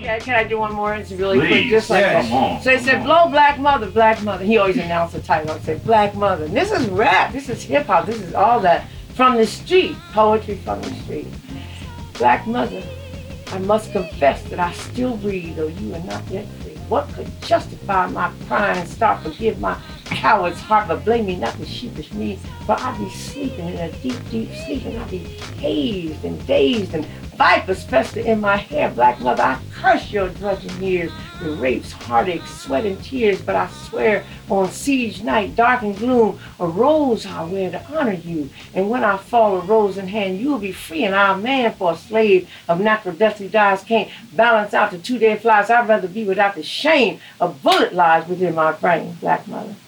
Okay, can I do one more? It's really quick, Please, just like come that. on. So he said, blow black mother, black mother. He always announced the title. He said, black mother. And this is rap, this is hip hop, this is all that from the street, poetry from the street. Black mother, I must confess that I still breathe, though you are not yet free. What could justify my pride and start forgive my coward's heart, but blame me not the sheepish me, for I be sleeping in a deep, deep sleep, and I be hazed and dazed, and vipers fester in my hair. Black mother, I curse your drudging years, the rapes, heartaches, sweat, and tears, but I swear on siege night, dark and gloom, a rose I'll wear to honor you, and when I fall a rose in hand, you'll be free, and I'll man for a slave of natural death who dies can't balance out the 2 day flies. I'd rather be without the shame of bullet lies within my brain. Black mother.